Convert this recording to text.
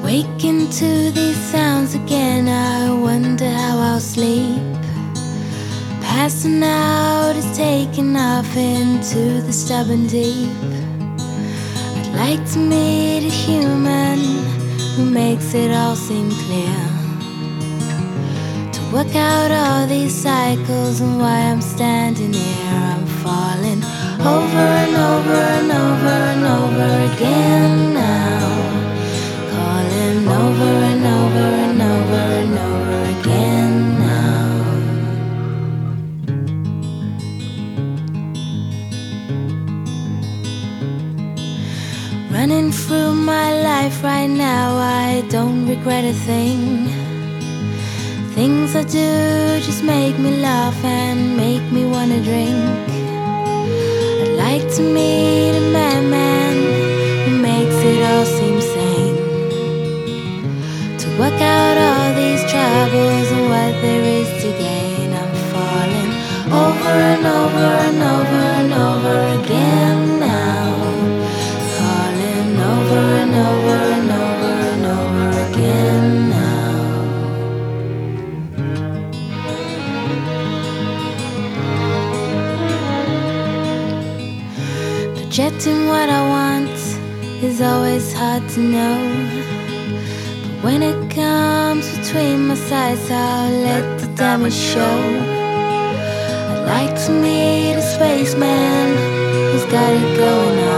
Waking to these sounds again, I wonder how I'll sleep. Passing out is taking off into the stubborn deep. I'd like to meet a human who makes it all seem clear, to work out all these cycles and why I'm standing here. I'm falling over and over and over and over again now, calling over and over and over and over again now. Running through my life right now, I don't regret a thing. Things I do just make me laugh and make me wanna drink. I'd like to meet a madman who makes it all seem sane, to work out all these troubles and what there is to gain. I'm falling over and over and over and over again now, calling over and over and over and over again now. Projecting what I want is always hard to know, but when it comes between my sides, I'll let the damage show. I'd like to meet a spaceman who's got it going on.